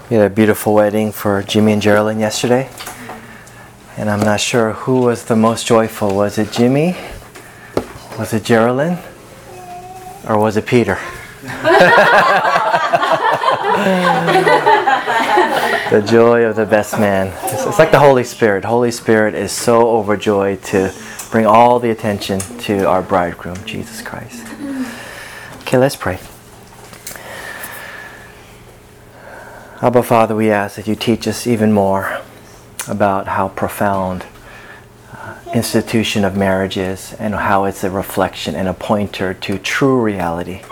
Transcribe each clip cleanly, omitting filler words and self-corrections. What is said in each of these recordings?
We had a beautiful wedding for Jimmy and Geraldine yesterday. And I'm not sure who was the most joyful. Was it Jimmy? Was it Geraldine? Or was it Peter? The joy of the best man. It's like the Holy Spirit. Holy Spirit is so overjoyed to bring all the attention to our bridegroom, Jesus Christ. Okay, let's pray. Abba, Father, we ask that you teach us even more about how profound institution of marriage is and how it's a reflection and a pointer to true reality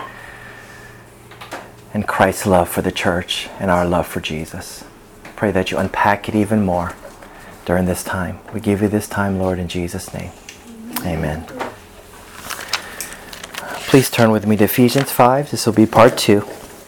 and Christ's love for the church and our love for Jesus. Pray that you unpack it even more during this time. We give you this time, Lord, in Jesus' name. Amen. Please turn with me to Ephesians 5. This will be part 2.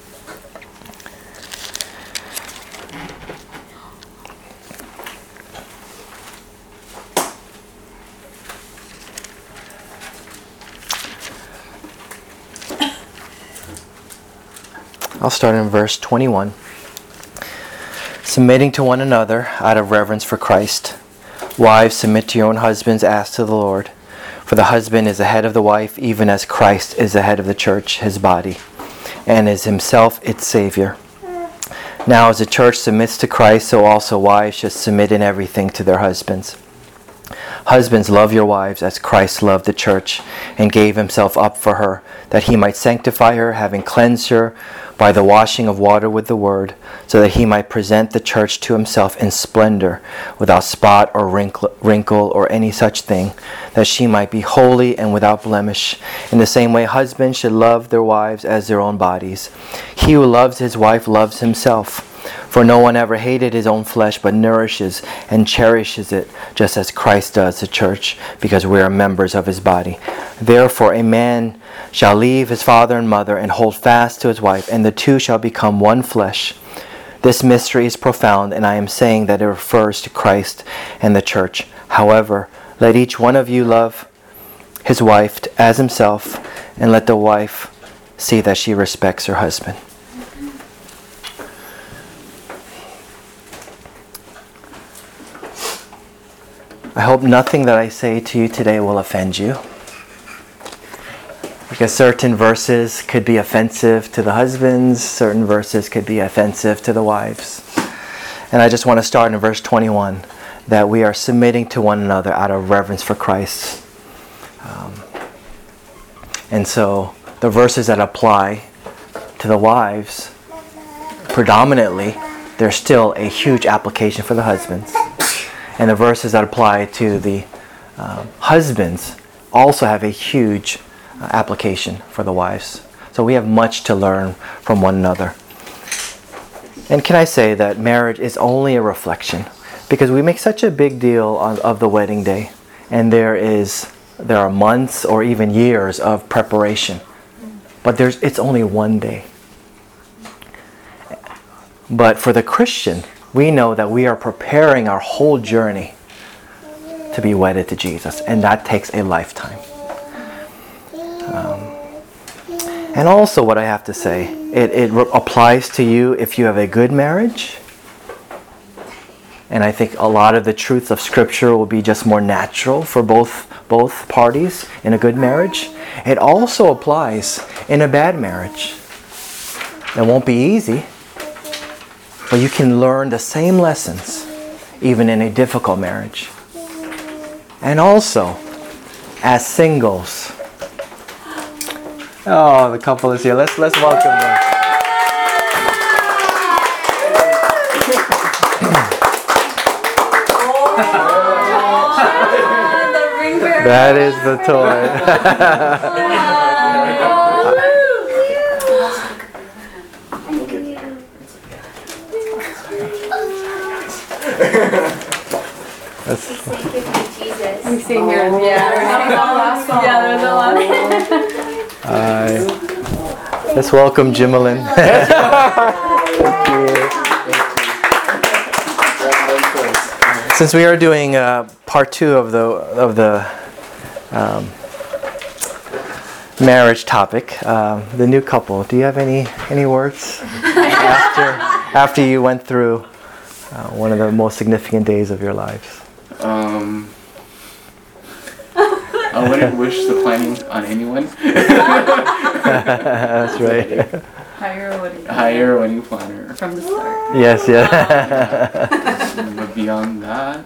I'll start in verse 21. Submitting to one another out of reverence for Christ. Wives, submit to your own husbands as to the Lord. For the husband is the head of the wife, even as Christ is the head of the church, his body, and is himself its Savior. Now as the church submits to Christ, so also wives should submit in everything to their husbands. Husbands, love your wives as Christ loved the church and gave himself up for her, that he might sanctify her, having cleansed her by the washing of water with the word, so that he might present the church to himself in splendor, without spot or wrinkle or any such thing, that she might be holy and without blemish. In the same way, husbands should love their wives as their own bodies. He who loves his wife loves himself. For no one ever hated his own flesh, but nourishes and cherishes it, just as Christ does the church, because we are members of his body. Therefore a man shall leave his father and mother and hold fast to his wife, and the two shall become one flesh. This mystery is profound, and I am saying that it refers to Christ and the church. However, let each one of you love his wife as himself, and let the wife see that she respects her husband. I hope nothing that I say to you today will offend you. Because certain verses could be offensive to the husbands, certain verses could be offensive to the wives. And I just want to start in verse 21, that we are submitting to one another out of reverence for Christ. And so the verses that apply to the wives, predominantly, there's still a huge application for the husbands. And the verses that apply to the husbands also have a huge application for the wives. So we have much to learn from one another. And can I say that marriage is only a reflection? Because we make such a big deal of the wedding day. And there are months or even years of preparation. But it's only one day. But for the Christian, we know that we are preparing our whole journey to be wedded to Jesus. And that takes a lifetime. And also what I have to say, it applies to you if you have a good marriage. And I think a lot of the truths of Scripture will be just more natural for both parties in a good marriage. It also applies in a bad marriage. It won't be easy. But you can learn the same lessons even in a difficult marriage. And also, as singles. Oh, the couple is here. Let's welcome them. That is the toy. We sing here. There's a lot. Let's welcome Jimmelin. Since we are doing part 2 of the marriage topic. The new couple. Do you have any words after you went through one of the most significant days of your lives? I wouldn't wish the planning on anyone. That's right. Hire a wedding planner. from the start. Yes, yeah. But beyond that,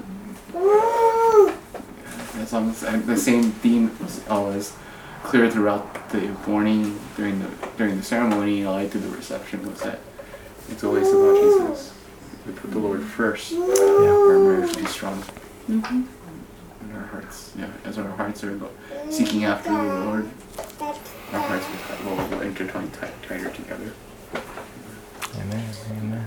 as long as the same theme was always clear throughout the morning, during the ceremony, all I do the reception was that it's always about Jesus. We put the Lord first. Our marriage will be strong. Mm-hmm. And our hearts, as our hearts are seeking after the Lord, our hearts will intertwine tighter together. Amen. Amen.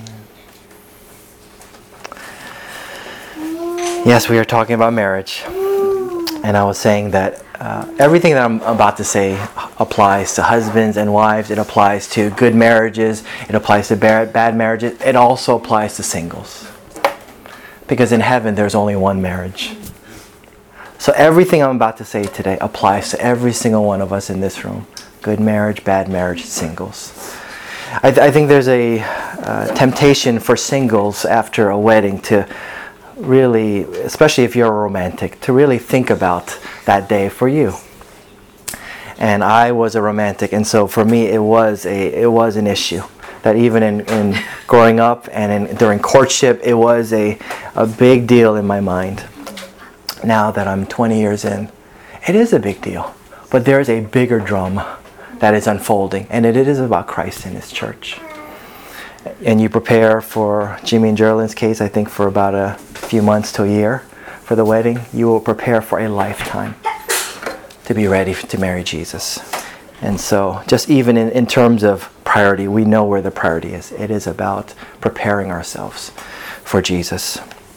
Yes, we are talking about marriage. And I was saying that everything that I'm about to say applies to husbands and wives. It applies to good marriages. It applies to bad marriages. It also applies to singles. Because in heaven, there's only one marriage. So everything I'm about to say today applies to every single one of us in this room. Good marriage, bad marriage, singles. I think there's a temptation for singles after a wedding to really, especially if you're a romantic, to really think about that day for you. And I was a romantic, and so for me it was an issue. That even in growing up and during courtship, it was a big deal in my mind. Now that I'm 20 years in, it is a big deal. But there's a bigger drama that is unfolding, and it is about Christ and His church. And you prepare for Jimmy and Geraldine's case, I think for about a few months to a year for the wedding. You will prepare for a lifetime to be ready to marry Jesus. And so just even in terms of priority, we know where the priority is. It is about preparing ourselves for Jesus.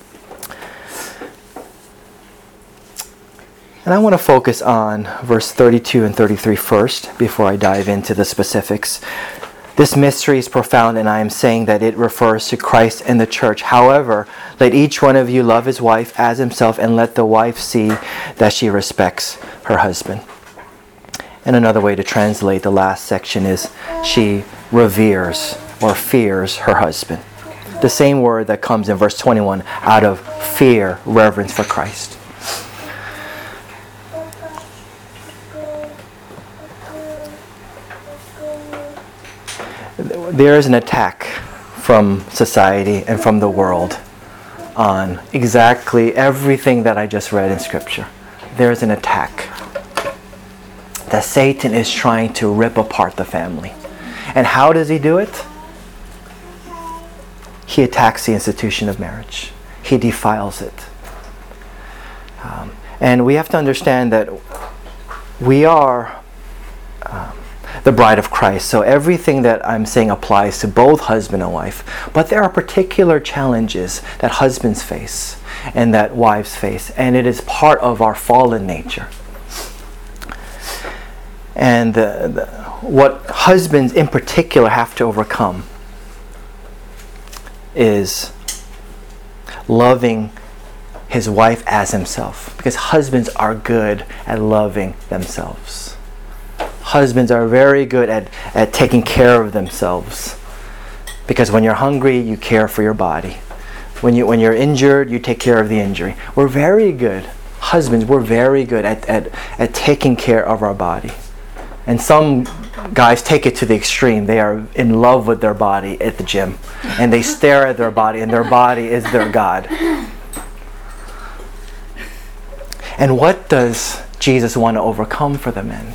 And I want to focus on verse 32 and 33 first before I dive into the specifics. This mystery is profound, and I am saying that it refers to Christ and the church. However, let each one of you love his wife as himself, and let the wife see that she respects her husband. And another way to translate the last section is she reveres or fears her husband. The same word that comes in verse 21, out of fear, reverence for Christ. There is an attack from society and from the world on exactly everything that I just read in Scripture. There is an attack that Satan is trying to rip apart the family. And how does he do it? He attacks the institution of marriage. He defiles it. And we have to understand that we are the bride of Christ. So everything that I'm saying applies to both husband and wife. But there are particular challenges that husbands face and that wives face. And it is part of our fallen nature. And what husbands in particular have to overcome is loving his wife as himself. Because husbands are good at loving themselves. Husbands are very good at taking care of themselves. Because when you're hungry, you care for your body. When you're injured, you take care of the injury. We're very good. Husbands, we're very good at taking care of our body. And some guys take it to the extreme. They are in love with their body at the gym. And they stare at their body, and their body is their God. And what does Jesus want to overcome for the men?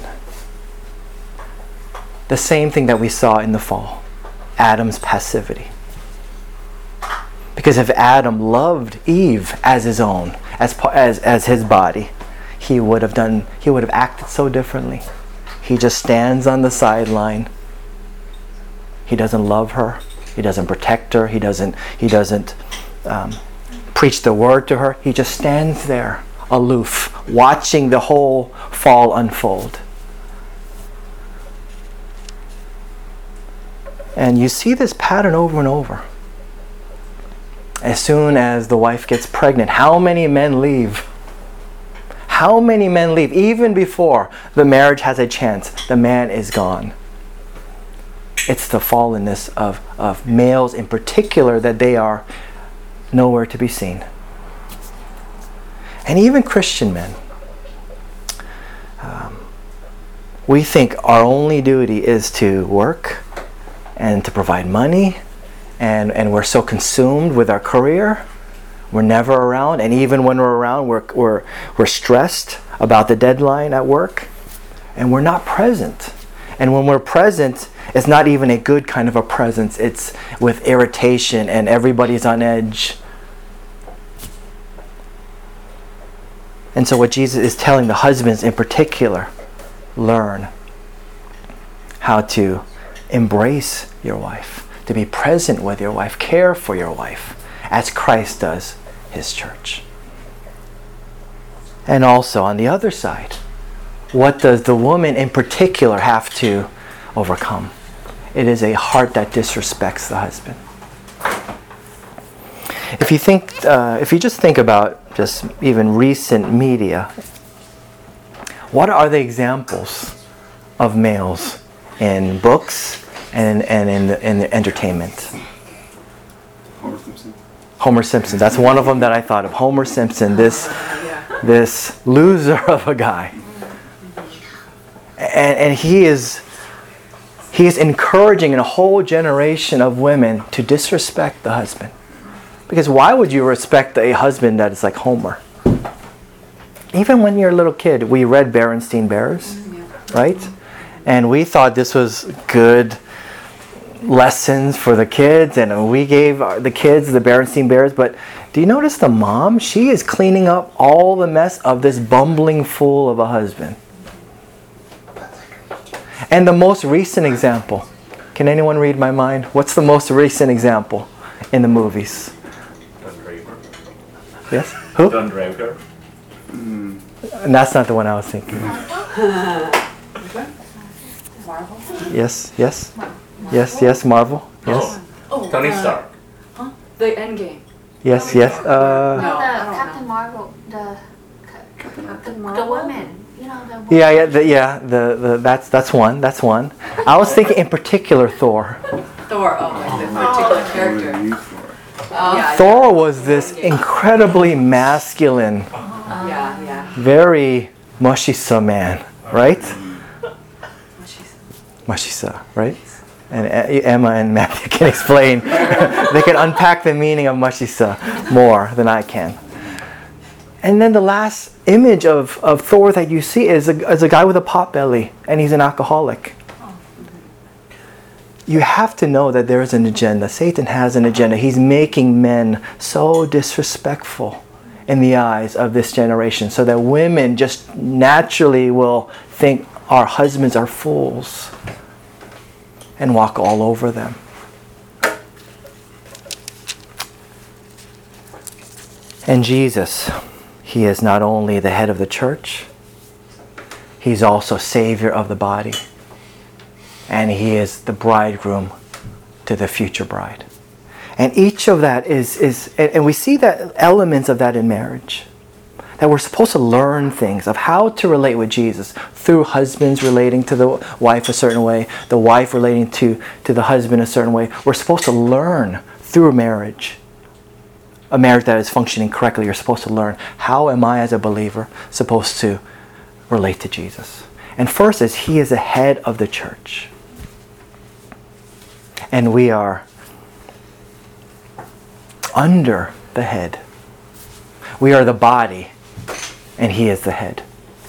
The same thing that we saw in the fall. Adam's passivity. Because if Adam loved Eve as his own, as his body, he would have acted so differently. He just stands on the sideline. He doesn't love her. He doesn't protect her. He doesn't preach the word to her. He just stands there, aloof, watching the whole fall unfold. And you see this pattern over and over. As soon as the wife gets pregnant, how many men leave? how many men leave even before the marriage has a chance? The man is gone. It's the fallenness of males in particular that they are nowhere to be seen. And even Christian men. We think our only duty is to work and to provide money, and we're so consumed with our career, we're never around, and even when we're around, we're stressed about the deadline at work, and we're not present. And when we're present, it's not even a good kind of a presence. It's with irritation, and everybody's on edge. And so what Jesus is telling the husbands in particular, learn how to embrace your wife, to be present with your wife, care for your wife, as Christ does his church. And also on the other side, what does the woman in particular have to overcome? It is a heart that disrespects the husband. If you just think about just even recent media, what are the examples of males in books and in entertainment? Homer Simpson. Homer Simpson. That's one of them that I thought of. Homer Simpson, this loser of a guy. And he is encouraging a whole generation of women to disrespect the husband. Because why would you respect a husband that is like Homer? Even when you're a little kid, we read Berenstain Bears, right? And we thought this was good lessons for the kids, and we gave the kids the Berenstain Bears. But do you notice the mom? She is cleaning up all the mess of this bumbling fool of a husband. And the most recent example, can anyone read my mind? What's the most recent example in the movies? Don Draper. Yes? Who? Don Draper. And that's not the one I was thinking of. Marvel? Yes, Marvel. Yes, Tony Stark. The Endgame. yes. No, The I don't Captain know. Marvel, the Captain woman, you know the woman. That's one. I was thinking in particular Thor. Thor. Oh, like the particular character. What are you for? Yeah, Thor was this incredibly masculine, yeah. very Moshisa man, right? Moshisa, right? And Emma and Matthew can explain. They can unpack the meaning of Moshisa more than I can. And then the last image of Thor that you see is a guy with a pot belly, and he's an alcoholic. You have to know that there is an agenda. Satan has an agenda. He's making men so disrespectful in the eyes of this generation, so that women just naturally will think our husbands are fools and walk all over them. And Jesus, he is not only the head of the church, he's also Savior of the body. And he is the bridegroom to the future bride. And each of that is and we see that elements of that in marriage. That we're supposed to learn things of how to relate with Jesus through husbands relating to the wife a certain way, the wife relating to the husband a certain way. We're supposed to learn through marriage. A marriage that is functioning correctly, you're supposed to learn, how am I as a believer supposed to relate to Jesus? And first is, he is the head of the church. And we are under the head. We are the body, and he is the head.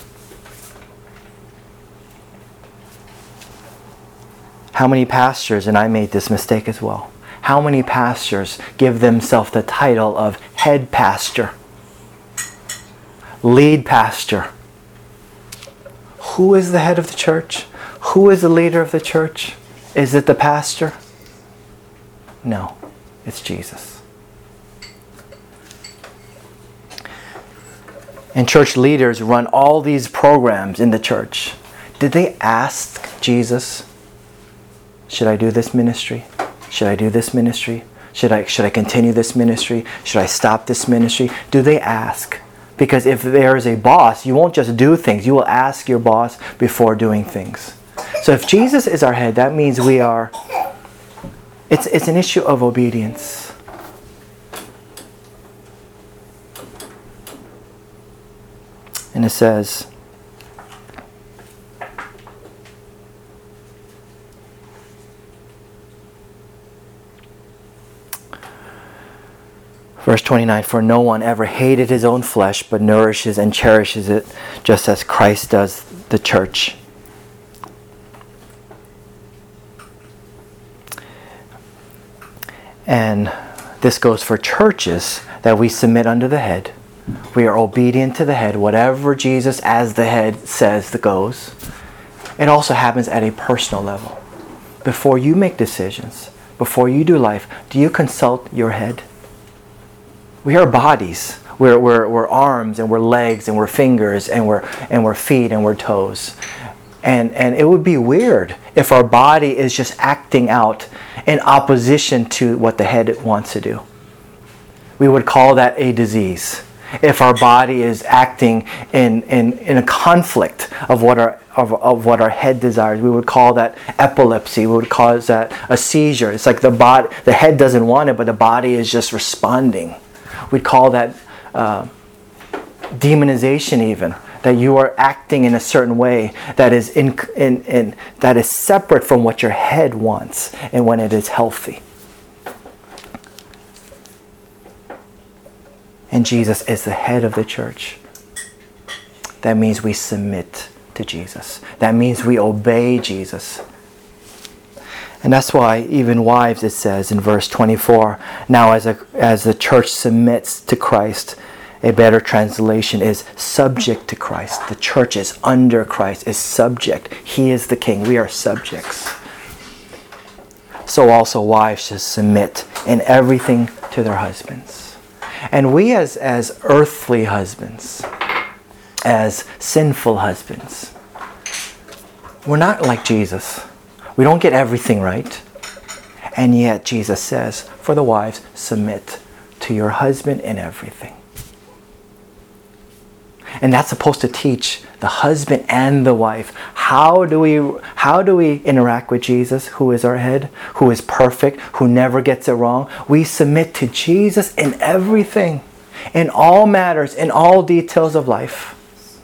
How many pastors, and I made this mistake as well, how many pastors give themselves the title of head pastor, lead pastor? Who is the head of the church? Who is the leader of the church? Is it the pastor? No, it's Jesus. And church leaders run all these programs in the church. Did they ask Jesus, should I do this ministry? Should I do this ministry? Should I continue this ministry? Should I stop this ministry? Do they ask? Because if there is a boss, you won't just do things. You will ask your boss before doing things. So if Jesus is our head, that means we are... It's an issue of obedience. And it says... Verse 29, for no one ever hated his own flesh, but nourishes and cherishes it, just as Christ does the church. And this goes for churches, that we submit under the head. We are obedient to the head. Whatever Jesus as the head says that goes. It also happens at a personal level. Before you make decisions, before you do life, do you consult your head? We are bodies. We're arms, and we're legs, and we're fingers, and we're feet, and we're toes. And it would be weird if our body is just acting out in opposition to what the head wants to do. We would call that a disease. If our body is acting in a conflict of what our head desires, we would call that epilepsy. We would call that a seizure. It's like the head doesn't want it, but the body is just responding. We'd call that demonization, even, that you are acting in a certain way that is that is separate from what your head wants, and when it is healthy. And Jesus is the head of the church. That means we submit to Jesus. That means we obey Jesus. And that's why even wives, it says in verse 24, now as the church submits to Christ, a better translation is subject to Christ. The church is under Christ, is subject. He is the king. We are subjects. So also wives should submit in everything to their husbands. And we as earthly husbands, as sinful husbands, we're not like Jesus. We don't get everything right. And yet Jesus says, for the wives, submit to your husband in everything. And that's supposed to teach the husband and the wife. How do we interact with Jesus, who is our head, who is perfect, who never gets it wrong? We submit to Jesus in everything, in all matters, in all details of life.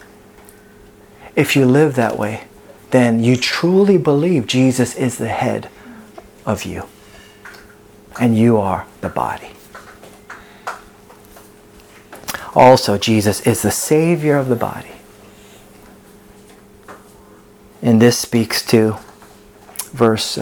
If you live that way, then you truly believe Jesus is the head of you. And you are the body. Also, Jesus is the Savior of the body. And this speaks to verse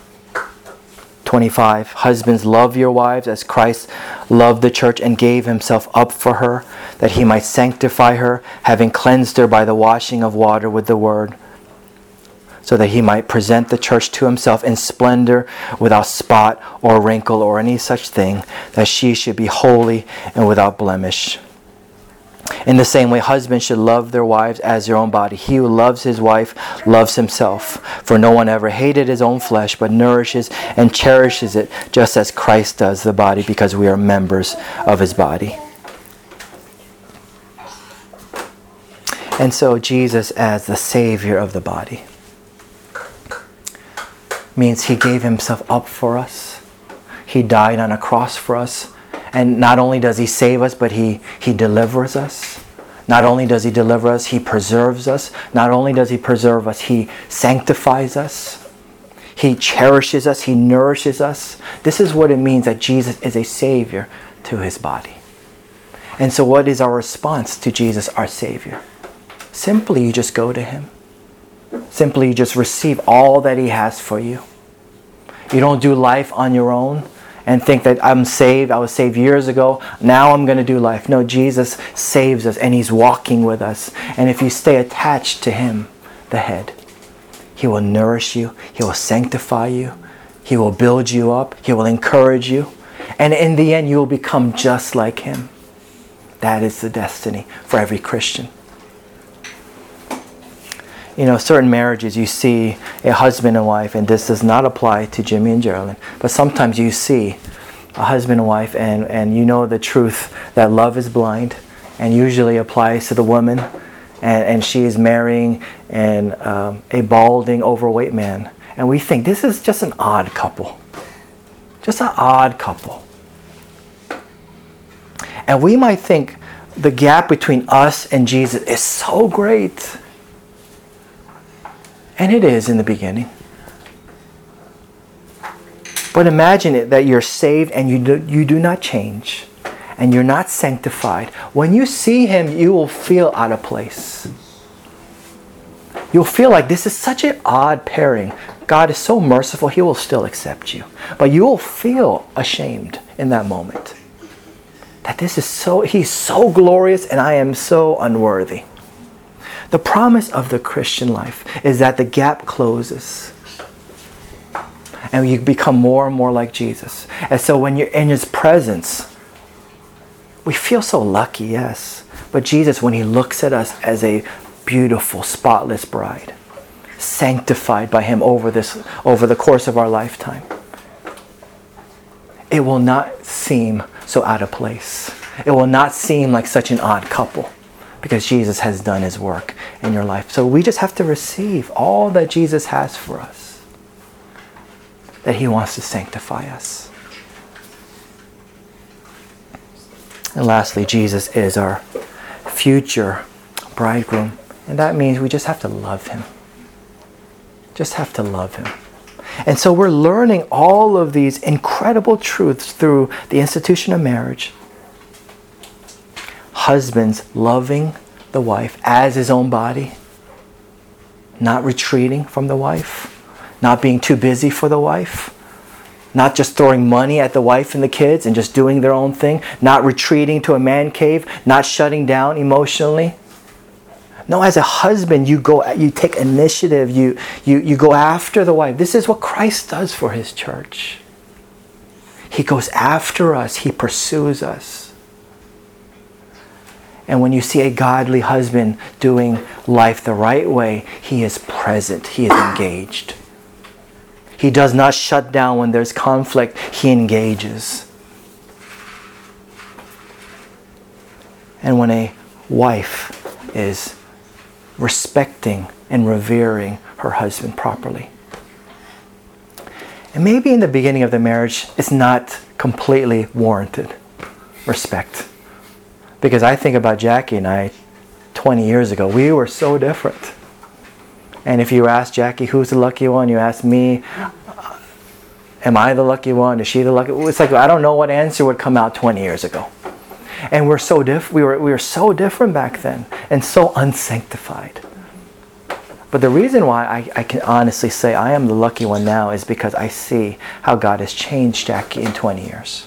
25. Husbands, love your wives as Christ loved the church and gave himself up for her, that he might sanctify her, having cleansed her by the washing of water with the word, so that he might present the church to himself in splendor, without spot or wrinkle or any such thing, that she should be holy and without blemish. In the same way, husbands should love their wives as their own body. He who loves his wife loves himself. For no one ever hated his own flesh, but nourishes and cherishes it, just as Christ does the body, because we are members of his body. And so Jesus, as the Savior of the body, means he gave himself up for us. He died on a cross for us. And not only does he save us, but he delivers us. Not only does he deliver us, he preserves us. Not only does he preserve us, he sanctifies us. He cherishes us. He nourishes us. This is what it means that Jesus is a Savior to his body. And so what is our response to Jesus, our Savior? Simply, you just go to him. Simply, you just receive all that he has for you. You don't do life on your own and think that I'm saved, I was saved years ago, now I'm going to do life. No, Jesus saves us and he's walking with us. And if you stay attached to him, the head, he will nourish you, he will sanctify you, he will build you up, he will encourage you. And in the end, you will become just like him. That is the destiny for every Christian. You know, certain marriages you see a husband and wife, and this does not apply to Jimmy and Geraldine, but sometimes you see a husband and wife and you know the truth that love is blind. and usually applies to the woman, and she is marrying a balding, overweight man. And we think this is just an odd couple. Just an odd couple. And we might think the gap between us and Jesus is so great. And it is in the beginning. But imagine it that you're saved and you do not change. And you're not sanctified. When you see him, you will feel out of place. You'll feel like this is such an odd pairing. God is so merciful, he will still accept you. But you will feel ashamed in that moment. That he's so glorious and I am so unworthy. The promise of the Christian life is that the gap closes. And you become more and more like Jesus. And so when you're in his presence, we feel so lucky, yes. But Jesus, when he looks at us as a beautiful, spotless bride, sanctified by him over the course of our lifetime, it will not seem so out of place. It will not seem like such an odd couple because Jesus has done his work in your life. So we just have to receive all that Jesus has for us, that he wants to sanctify us. And lastly, Jesus is our future bridegroom. And that means we just have to love him. Just have to love him. And so we're learning all of these incredible truths through the institution of marriage. Husbands loving the wife as his own body. Not retreating from the wife. Not being too busy for the wife. Not just throwing money at the wife and the kids and just doing their own thing. Not retreating to a man cave. Not shutting down emotionally. No, as a husband, you take initiative. You go after the wife. This is what Christ does for his church. He goes after us. He pursues us. And when you see a godly husband doing life the right way, he is present. He is engaged. He does not shut down when there's conflict. He engages. And when a wife is respecting and revering her husband properly. And maybe in the beginning of the marriage, it's not completely warranted respect. Because I think about Jackie and I 20 years ago. We were so different. And if you ask Jackie, who's the lucky one? You ask me, am I the lucky one? Is she the lucky one? It's like, I don't know what answer would come out 20 years ago. And we're so we were so different back then and so unsanctified. But the reason why I can honestly say I am the lucky one now is because I see how God has changed Jackie in 20 years.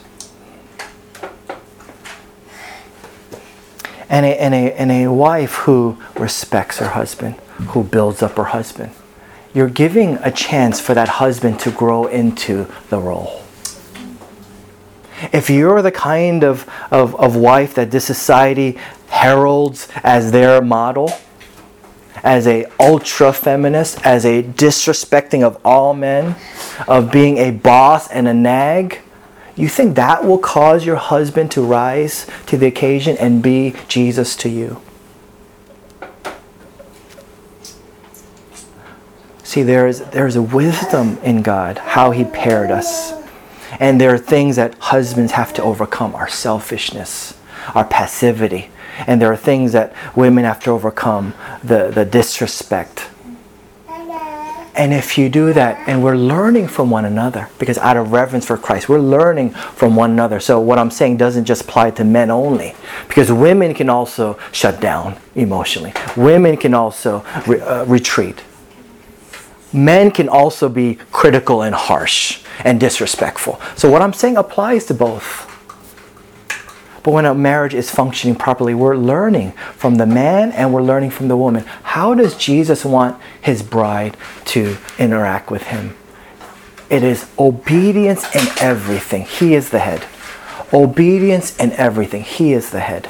And a wife who respects her husband, who builds up her husband. You're giving a chance for that husband to grow into the role. If you're the kind of wife that this society heralds as their model, as a ultra-feminist, as a disrespecting of all men, of being a boss and a nag, you think that will cause your husband to rise to the occasion and be Jesus to you? See, there is a wisdom in God, how he paired us. And there are things that husbands have to overcome, our selfishness, our passivity. And there are things that women have to overcome, the disrespect. And if you do that, and we're learning from one another, because out of reverence for Christ, we're learning from one another. So what I'm saying doesn't just apply to men only, because women can also shut down emotionally. Women can also retreat. Men can also be critical and harsh and disrespectful. So what I'm saying applies to both. But when a marriage is functioning properly, we're learning from the man and we're learning from the woman. How does Jesus want his bride to interact with him? It is obedience in everything. He is the head. Obedience in everything. He is the head.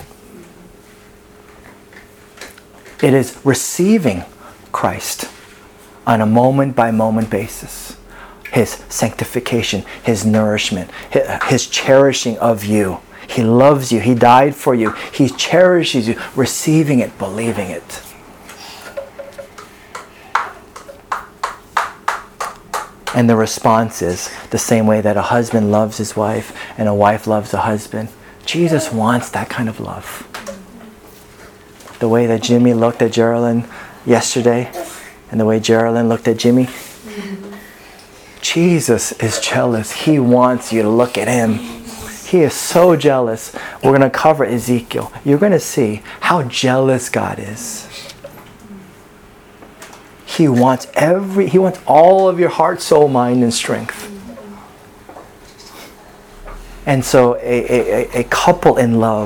It is receiving Christ on a moment-by-moment basis. His sanctification, his nourishment, his cherishing of you He loves you. He died for you. He cherishes you. Receiving it, believing it. And the response is the same way that a husband loves his wife and a wife loves a husband. Jesus wants that kind of love. The way that Jimmy looked at Geraldine yesterday and the way Geraldine looked at Jimmy. Jesus is jealous. He wants you to look at him. He is so jealous. We're going to cover Ezekiel. You're going to see how jealous God is. He wants all of your heart, soul, mind, and strength. And so a couple in love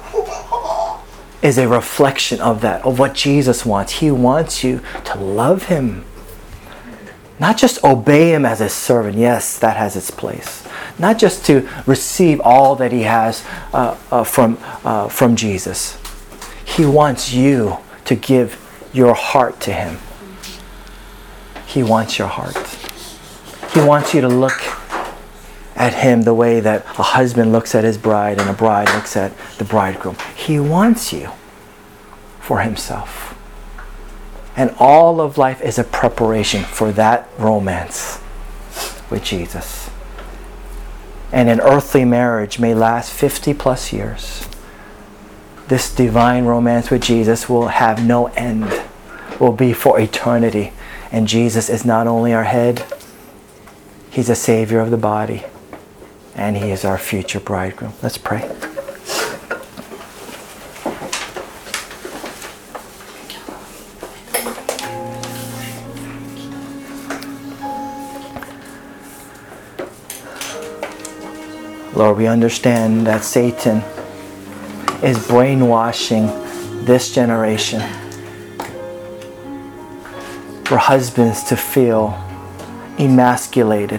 is a reflection of that, of what Jesus wants. He wants you to love him. Not just obey him as a servant. Yes, that has its place. Not just to receive all that he has from Jesus. He wants you to give your heart to him. He wants your heart. He wants you to look at him the way that a husband looks at his bride and a bride looks at the bridegroom. He wants you for himself. And all of life is a preparation for that romance with Jesus. And an earthly marriage may last 50 plus years. This divine romance with Jesus will have no end, will be for eternity. And Jesus is not only our head, he's a savior of the body, and he is our future bridegroom. Let's pray. Lord, we understand that Satan is brainwashing this generation for husbands to feel emasculated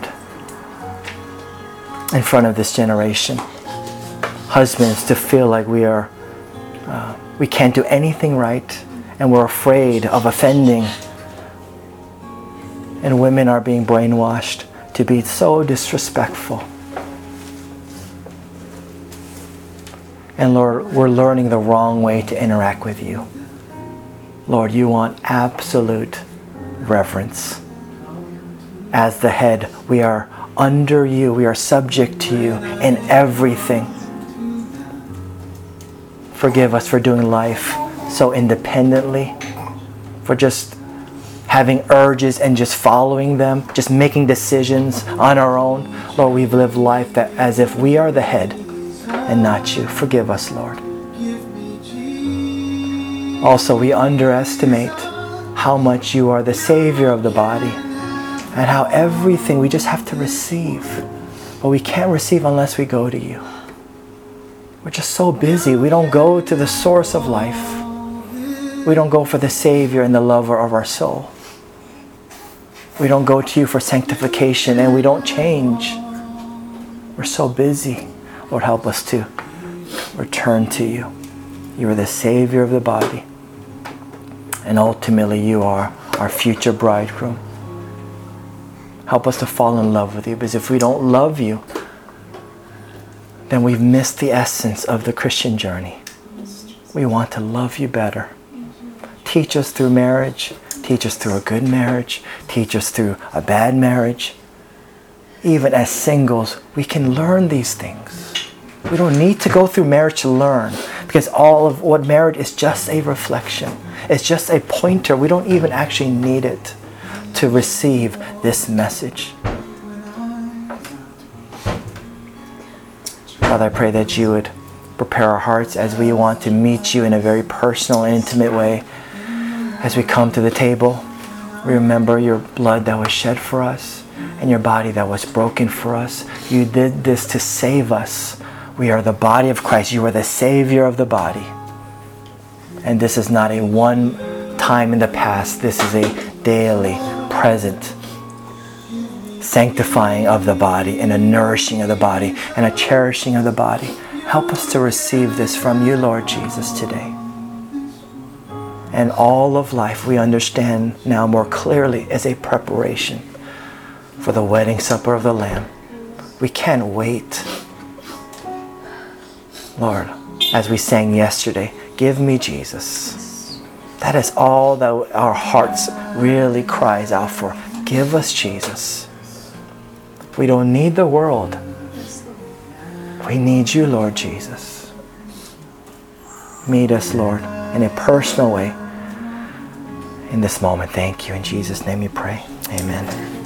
in front of this generation. Husbands to feel like we can't do anything right and we're afraid of offending. And women are being brainwashed to be so disrespectful. And Lord, we're learning the wrong way to interact with you. Lord, you want absolute reverence. As the head, we are under you. We are subject to you in everything. Forgive us for doing life so independently, for just having urges and just following them, just making decisions on our own. Lord, we've lived life that as if we are the head and not you. Forgive us, Lord. Also, we underestimate how much you are the Savior of the body and how everything we just have to receive. But we can't receive unless we go to you. We're just so busy. We don't go to the source of life. We don't go for the Savior and the lover of our soul. We don't go to you for sanctification and we don't change. We're so busy. Lord, help us to return to you. You are the Savior of the body. And ultimately, you are our future bridegroom. Help us to fall in love with you, because if we don't love you, then we've missed the essence of the Christian journey. We want to love you better. Teach us through marriage. Teach us through a good marriage. Teach us through a bad marriage. Even as singles, we can learn these things. We don't need to go through marriage to learn, because all of what marriage is just a reflection. It's just a pointer. We don't even actually need it to receive this message. Father, I pray that you would prepare our hearts as we want to meet you in a very personal and intimate way. As we come to the table, remember your blood that was shed for us and your body that was broken for us. You did this to save us. We are the body of Christ. You are the Savior of the body. And this is not a one time in the past. This is a daily, present sanctifying of the body and a nourishing of the body and a cherishing of the body. Help us to receive this from you, Lord Jesus, today. And all of life we understand now more clearly as a preparation for the wedding supper of the Lamb. We can't wait. Lord, as we sang yesterday, give me Jesus. That is all that our hearts really cries out for. Give us Jesus. We don't need the world. We need you, Lord Jesus. Meet us, Lord, in a personal way in this moment. Thank you. In Jesus' name we pray. Amen.